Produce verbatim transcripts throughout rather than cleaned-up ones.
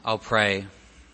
I'll pray.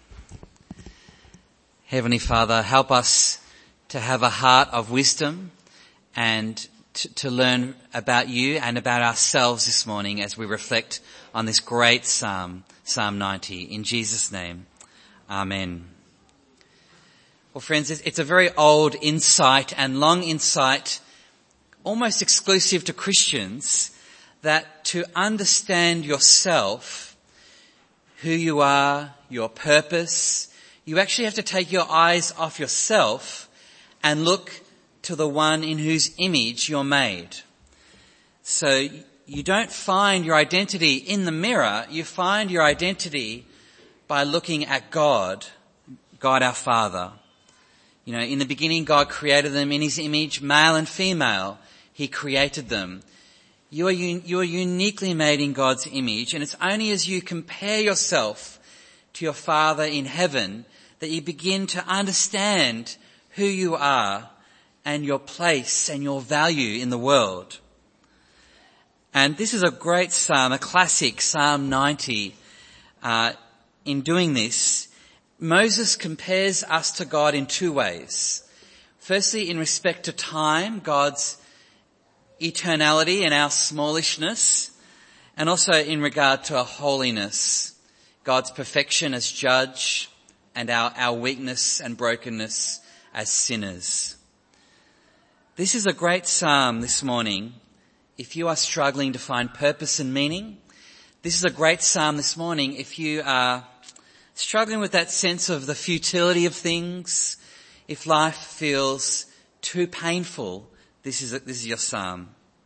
Heavenly Father, help us to have a heart of wisdom and to, to learn about you and about ourselves this morning as we reflect on this great psalm, Psalm ninety. In Jesus' name, amen. Well, friends, it's a very old insight and long insight, almost exclusive to Christians, that to understand yourself, who you are, your purpose, you actually have to take your eyes off yourself and look to the one in whose image you're made. So you don't find your identity in the mirror, you find your identity by looking at God, God our Father. You know, in the beginning God created them in his image, male and female, he created them. You are, you are uniquely made in God's image, and it's only as you compare yourself to your Father in heaven that you begin to understand who you are and your place and your value in the world. And this is a great psalm, a classic, Psalm ninety. Uh, in doing this, Moses compares us to God in two ways. Firstly, in respect to time, God's eternality and our smallishness, and also in regard to our holiness, God's perfection as judge and our, our weakness and brokenness as sinners. This is a great psalm this morning. If you are struggling to find purpose and meaning, this is a great psalm this morning. If you are struggling with that sense of the futility of things, if life feels too painful, This is, a, this is your psalm.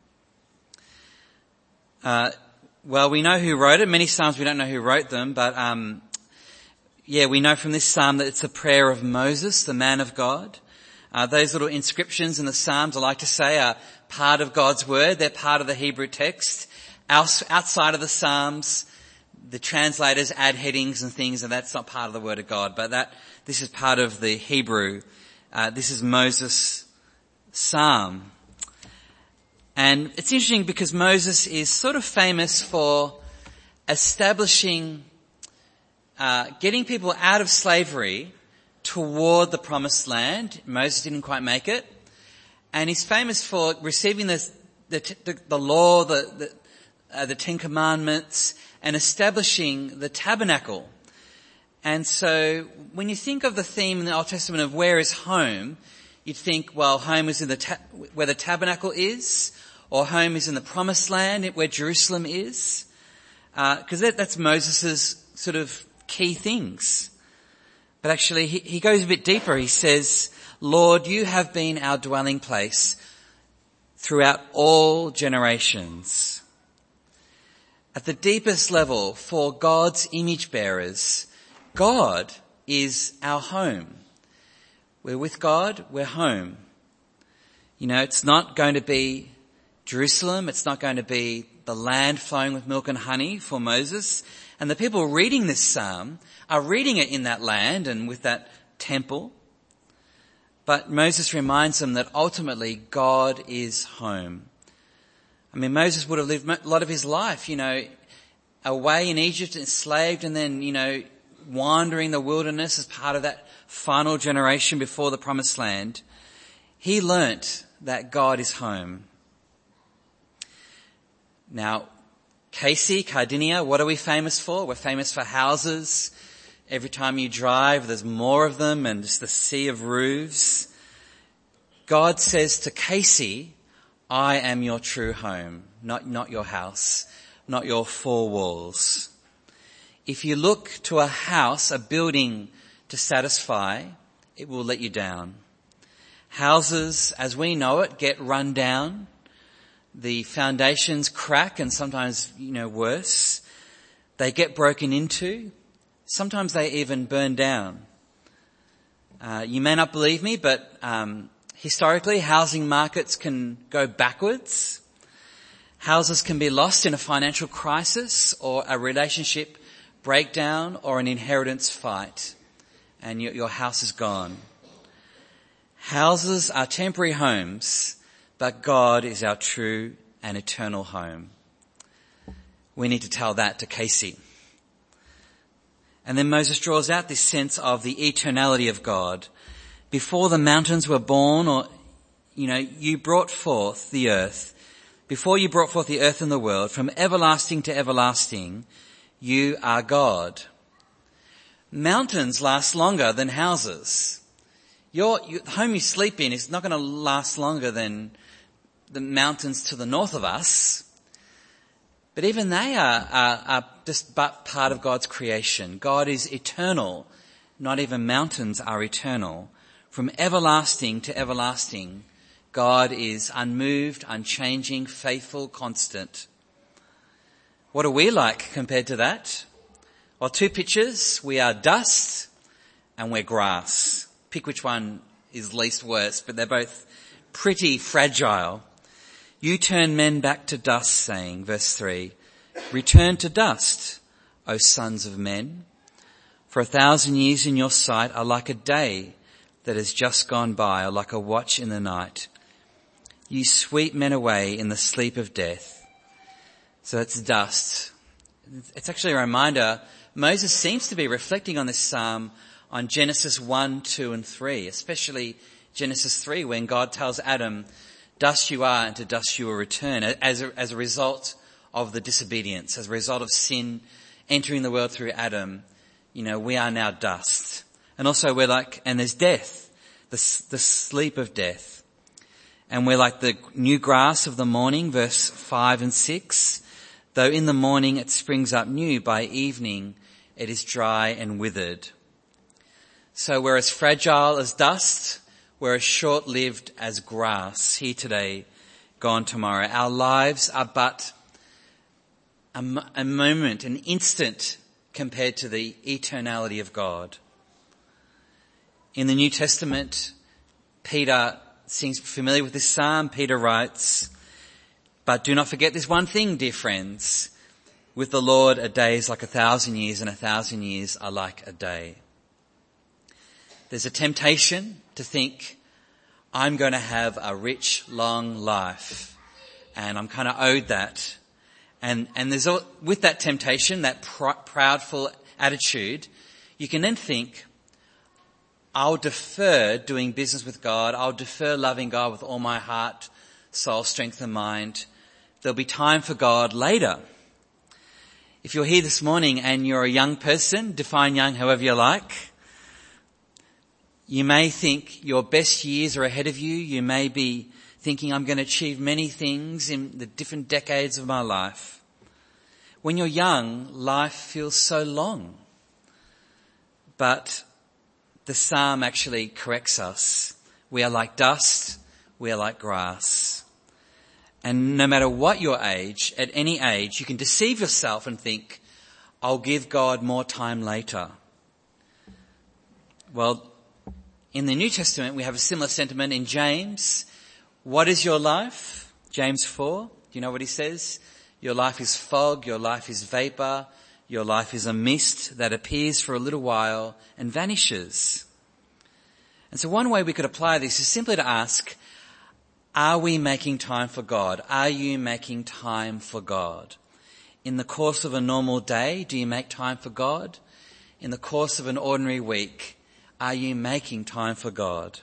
Uh, well, we know who wrote it. Many psalms we don't know who wrote them, but um, yeah, we know from this psalm that it's a prayer of Moses, the man of God. Uh, those little inscriptions in the psalms, I like to say, are part of God's word. They're part of the Hebrew text. Outside of the psalms, the translators add headings and things, and that's not part of the word of God. But that this is part of the Hebrew. Uh, this is Moses' psalm. And it's interesting because Moses is sort of famous for establishing, uh, getting people out of slavery toward the promised land. Moses didn't quite make it. And he's famous for receiving the, the, the, the law, the, the, uh, the Ten Commandments, and establishing the tabernacle. And so when you think of the theme in the Old Testament of where is home, you'd think, well, home is in the ta- where the tabernacle is, or home is in the promised land, where Jerusalem is, because uh, that, that's Moses' sort of key things. But actually, he, he goes a bit deeper. He says, Lord, you have been our dwelling place throughout all generations. At the deepest level, for God's image bearers, God is our home. We're with God, we're home. You know, it's not going to be Jerusalem, it's not going to be the land flowing with milk and honey for Moses. And the people reading this psalm are reading it in that land and with that temple. But Moses reminds them that ultimately God is home. I mean, Moses would have lived a lot of his life, you know, away in Egypt, enslaved, and then, you know, wandering the wilderness as part of that final generation before the promised land. He learnt that God is home. Now, Casey, Cardinia, what are we famous for? We're famous for houses. Every time you drive, there's more of them, and just the sea of roofs. God says to Casey, I am your true home, not, not your house, not your four walls. If you look to a house, a building to satisfy, it will let you down. Houses, as we know it, get run down. The foundations crack, and sometimes, you know, worse. They get broken into. Sometimes they even burn down. Uh, you may not believe me, but um, historically, housing markets can go backwards. Houses can be lost in a financial crisis or a relationship breakdown or an inheritance fight, and your, your house is gone. Houses are temporary homes, but God is our true and eternal home. We need to tell that to Casey. And then Moses draws out this sense of the eternality of God. Before the mountains were born, or, you know, you brought forth the earth. Before you brought forth the earth and the world, from everlasting to everlasting, you are God. Mountains last longer than houses. Your, your the home you sleep in is not going to last longer than the mountains to the north of us. But even they are, are, are just but part of God's creation. God is eternal. Not even mountains are eternal. From everlasting to everlasting, God is unmoved, unchanging, faithful, constant. What are we like compared to that? Well, two pictures. We are dust and we're grass. Pick which one is least worst, but they're both pretty fragile. You turn men back to dust, saying, verse three, return to dust, O sons of men. For a thousand years in your sight are like a day that has just gone by, or like a watch in the night. You sweep men away in the sleep of death. So it's dust. It's actually a reminder. Moses seems to be reflecting on this psalm on Genesis one, two and three, especially Genesis three, when God tells Adam, dust you are and to dust you will return, as a, as a result of the disobedience, as a result of sin entering the world through Adam. You know, we are now dust. And also we're like, and there's death, the, the sleep of death. And we're like the new grass of the morning, verse five and six. Though in the morning it springs up new, by evening it is dry and withered. So we're as fragile as dust, we're as short-lived as grass, here today, gone tomorrow. Our lives are but a, a moment, an instant compared to the eternality of God. In the New Testament, Peter seems familiar with this psalm. Peter writes, but do not forget this one thing, dear friends. With the Lord, a day is like a thousand years, and a thousand years are like a day. There's a temptation to think, I'm going to have a rich, long life, and I'm kind of owed that. And, and there's, all, with that temptation, that pr- proudful attitude, you can then think, I'll defer doing business with God. I'll defer loving God with all my heart, soul, strength and mind. There'll be time for God later. If you're here this morning and you're a young person, define young however you like, you may think your best years are ahead of you. You may be thinking, I'm going to achieve many things in the different decades of my life. When you're young, life feels so long. But the psalm actually corrects us. We are like dust. We are like grass. And no matter what your age, at any age, you can deceive yourself and think, I'll give God more time later. Well, in the New Testament, we have a similar sentiment in James. What is your life? James four. Do you know what he says? Your life is fog. Your life is vapor. Your life is a mist that appears for a little while and vanishes. And so one way we could apply this is simply to ask, are we making time for God? Are you making time for God? In the course of a normal day, do you make time for God? In the course of an ordinary week, are you making time for God?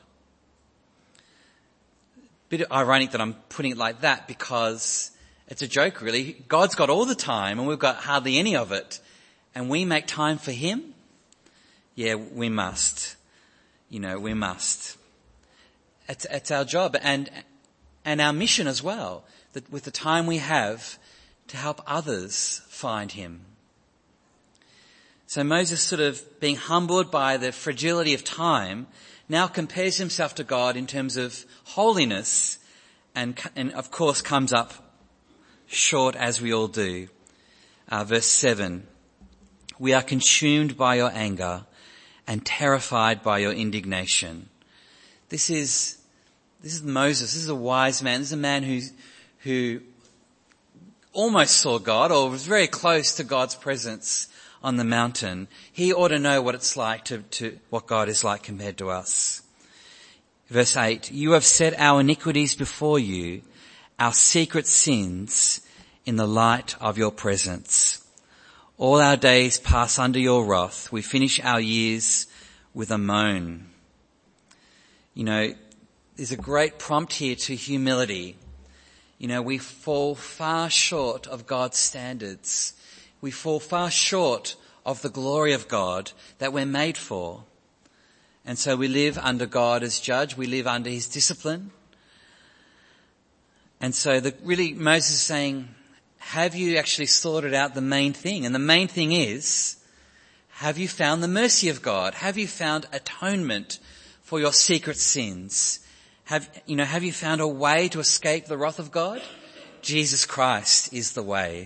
Bit ironic that I'm putting it like that because it's a joke really. God's got all the time and we've got hardly any of it. And we make time for him? Yeah, we must. You know, we must. It's, it's our job and, and our mission as well, that with the time we have to help others find him. So Moses, sort of being humbled by the fragility of time, now compares himself to God in terms of holiness and, and of course comes up short as we all do. Uh, verse seven, we are consumed by your anger and terrified by your indignation. This is, this is Moses. This is a wise man. This is a man who, who almost saw God or was very close to God's presence on the mountain. He ought to know what it's like to, to what God is like compared to us. Verse eight, you have set our iniquities before you, our secret sins in the light of your presence. All our days pass under your wrath. We finish our years with a moan. You know, there's a great prompt here to humility. You know, we fall far short of God's standards. We fall far short of the glory of God that we're made for. And so we live under God as judge. We live under his discipline. And so the, really Moses is saying, have you actually sorted out the main thing? And the main thing is, have you found the mercy of God? Have you found atonement for your secret sins? Have, you know, have you found a way to escape the wrath of God? Jesus Christ is the way.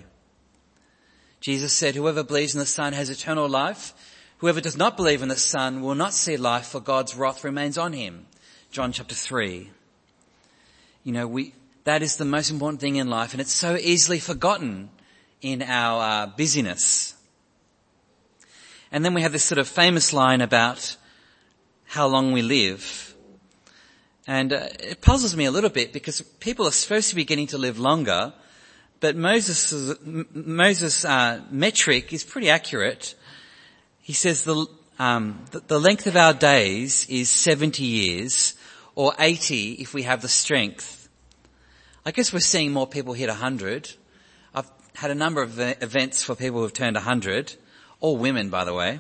Jesus said, whoever believes in the Son has eternal life. Whoever does not believe in the Son will not see life, for God's wrath remains on him. John chapter three. You know, we, that is the most important thing in life, and it's so easily forgotten in our uh, busyness. And then we have this sort of famous line about how long we live. And uh, it puzzles me a little bit because people are supposed to be getting to live longer, but Moses' Moses' uh, metric is pretty accurate. He says the, um, the the length of our days is seventy years, or eighty if we have the strength. I guess we're seeing more people hit one hundred. I've had a number of events for people who have turned one hundred, all women, by the way.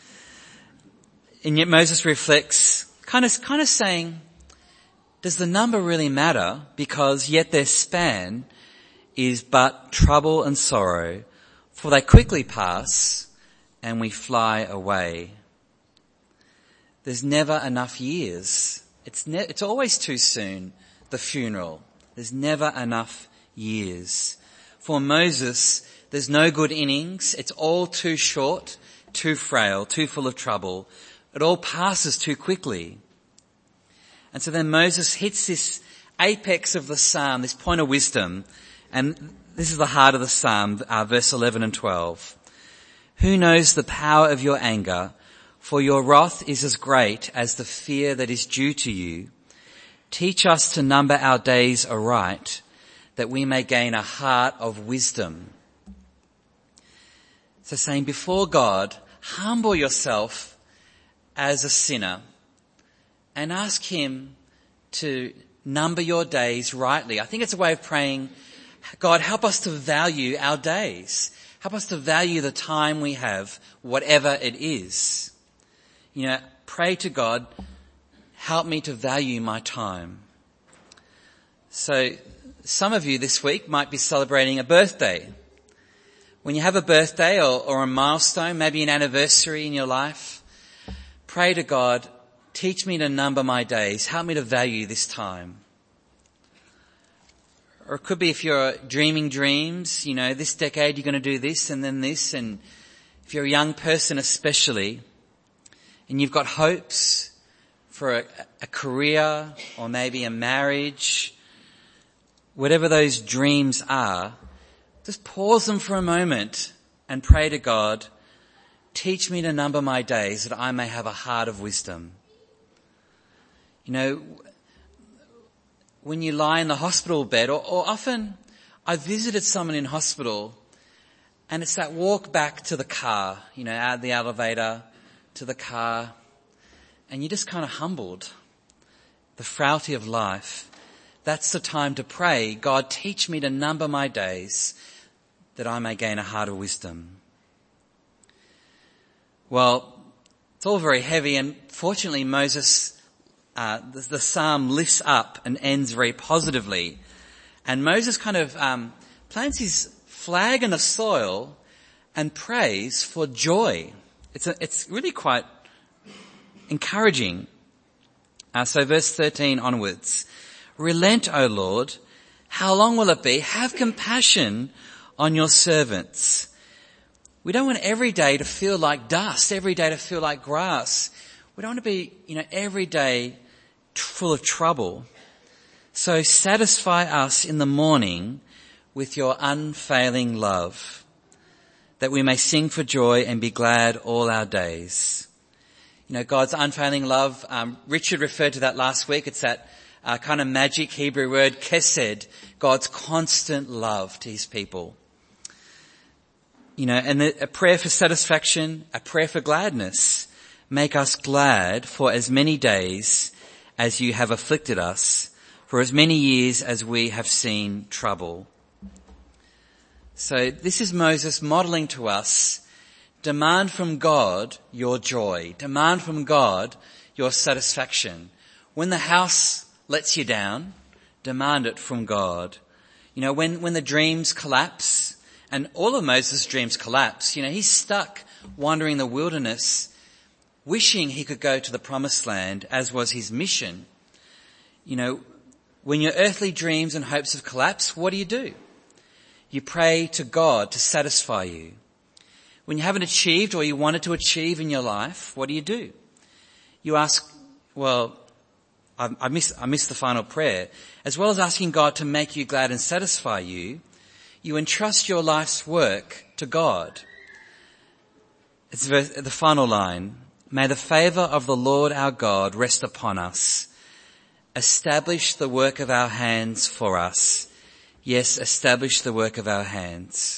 And yet Moses reflects, kind of kind of saying, does the number really matter? Because yet their span is but trouble and sorrow, for they quickly pass and we fly away. There's never enough years. It's ne- it's always too soon, the funeral. There's never enough years. For Moses, there's no good innings. It's all too short, too frail, too full of trouble. It all passes too quickly. And so then Moses hits this apex of the psalm, this point of wisdom. And this is the heart of the psalm, uh, verse eleven and twelve. Who knows the power of your anger? For your wrath is as great as the fear that is due to you. Teach us to number our days aright, that we may gain a heart of wisdom. So saying, before God, humble yourself as a sinner and ask him to number your days rightly. I think it's a way of praying, God, help us to value our days. Help us to value the time we have, whatever it is. You know, pray to God, help me to value my time. So some of you this week might be celebrating a birthday. When you have a birthday or, or a milestone, maybe an anniversary in your life, pray to God, teach me to number my days. Help me to value this time. Or it could be if you're dreaming dreams, you know, this decade you're going to do this and then this. And if you're a young person especially, and you've got hopes for a, a career or maybe a marriage, whatever those dreams are, just pause them for a moment and pray to God, teach me to number my days that I may have a heart of wisdom. You know, when you lie in the hospital bed, or, or often I visited someone in hospital and it's that walk back to the car, you know, out of the elevator to the car, and you're just kind of humbled. The frailty of life. That's the time to pray, God, teach me to number my days that I may gain a heart of wisdom. Well, it's all very heavy, and fortunately Moses, uh, the, the psalm lifts up and ends very positively. And Moses kind of um, plants his flag in the soil and prays for joy. It's a, it's really quite encouraging. Uh, so verse thirteen onwards. Relent, O Lord. How long will it be? Have compassion on your servants. We don't want every day to feel like dust, every day to feel like grass. We don't want to be, you know, every day full of trouble. So satisfy us in the morning with your unfailing love, that we may sing for joy and be glad all our days. You know, God's unfailing love, um, Richard referred to that last week. It's that uh, kind of magic Hebrew word, chesed, God's constant love to his people. You know, and a prayer for satisfaction, a prayer for gladness. Make us glad for as many days as you have afflicted us, for as many years as we have seen trouble. So this is Moses modeling to us, demand from God your joy. Demand from God your satisfaction. When the house lets you down, demand it from God. You know, when, when the dreams collapse, and all of Moses' dreams collapse, you know, he's stuck wandering in the wilderness, wishing he could go to the promised land, as was his mission. You know, when your earthly dreams and hopes have collapsed, what do you do? You pray to God to satisfy you. When you haven't achieved or you wanted to achieve in your life, what do you do? You ask, well, I, I missed, I missed the final prayer. As well as asking God to make you glad and satisfy you, you entrust your life's work to God. It's the, the final line. May the favour of the Lord our God rest upon us. Establish the work of our hands for us. Yes, establish the work of our hands.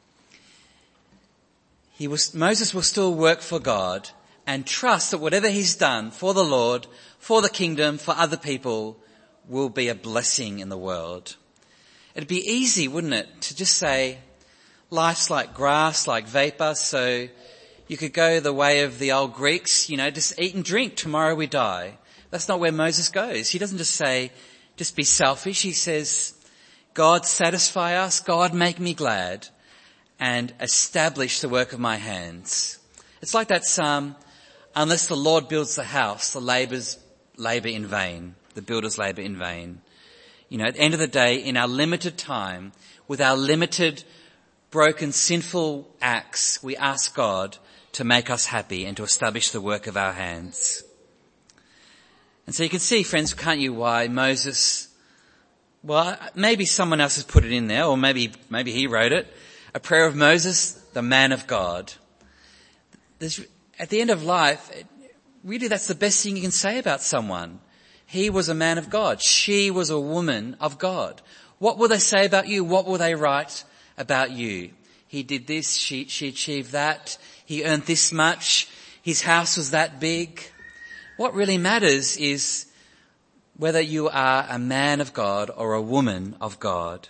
He was, Moses will still work for God and trust that whatever he's done for the Lord, for the kingdom, for other people, will be a blessing in the world. It'd be easy, wouldn't it, to just say, life's like grass, like vapour, so you could go the way of the old Greeks, you know, just eat and drink, tomorrow we die. That's not where Moses goes. He doesn't just say, just be selfish. He says, God satisfy us, God make me glad, and establish the work of my hands. It's like that psalm, unless the Lord builds the house, the labourers labour in vain, the builders labour in vain. You know, at the end of the day, in our limited time, with our limited, broken, sinful acts, we ask God to make us happy and to establish the work of our hands. And so you can see, friends, can't you, why Moses, well, maybe someone else has put it in there, or maybe, maybe he wrote it. A prayer of Moses, the man of God. There's, at the end of life, really that's the best thing you can say about someone. He was a man of God. She was a woman of God. What will they say about you? What will they write about you? He did this, she, she achieved that, he earned this much, his house was that big. What really matters is whether you are a man of God or a woman of God.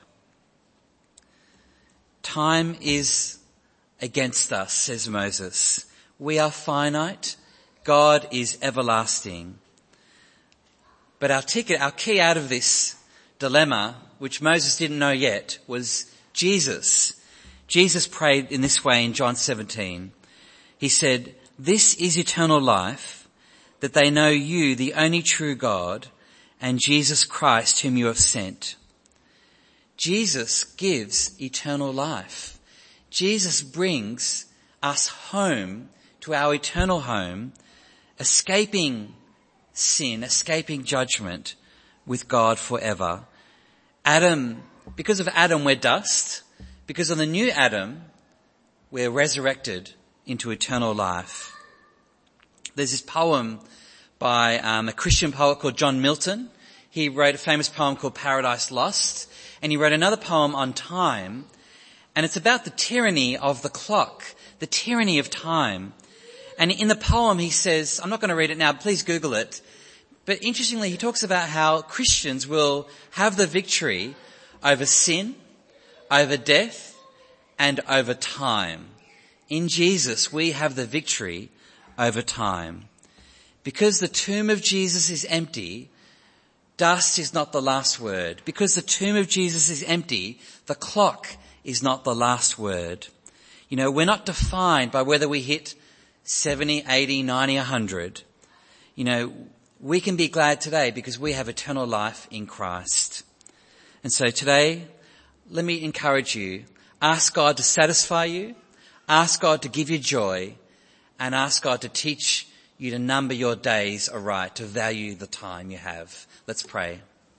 Time is against us, says Moses. We are finite. God is everlasting. But our ticket, our key out of this dilemma, which Moses didn't know yet, was Jesus. Jesus prayed in this way in John seventeen. He said, "This is eternal life, that they know you, the only true God, and Jesus Christ whom you have sent." Jesus gives eternal life. Jesus brings us home to our eternal home, escaping sin, escaping judgment with God forever. Adam, because of Adam we're dust. Because of the new Adam, we're resurrected into eternal life. There's this poem by um, a Christian poet called John Milton. He wrote a famous poem called Paradise Lost, and he wrote another poem on time, and it's about the tyranny of the clock, the tyranny of time. And in the poem he says, I'm not going to read it now, please Google it, but interestingly he talks about how Christians will have the victory over sin, over death, and over time. In Jesus we have the victory over time. Because the tomb of Jesus is empty, dust is not the last word. Because the tomb of Jesus is empty, the clock is not the last word. You know, we're not defined by whether we hit seventy, eighty, ninety, one hundred. You know, we can be glad today because we have eternal life in Christ. And so today, let me encourage you. Ask God to satisfy you. Ask God to give you joy. And ask God to teach you to number your days aright, to value the time you have. Let's pray.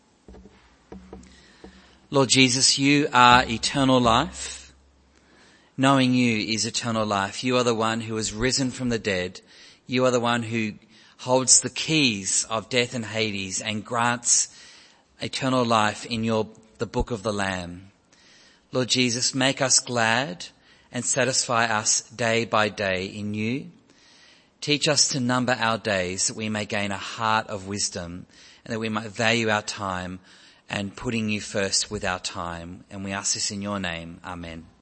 Lord Jesus, you are eternal life. Knowing you is eternal life. You are the one who has risen from the dead. You are the one who holds the keys of death and Hades and grants eternal life in your the book of the Lamb. Lord Jesus, make us glad and satisfy us day by day in you. Teach us to number our days that we may gain a heart of wisdom and that we might value our time and putting you first with our time. And we ask this in your name. Amen.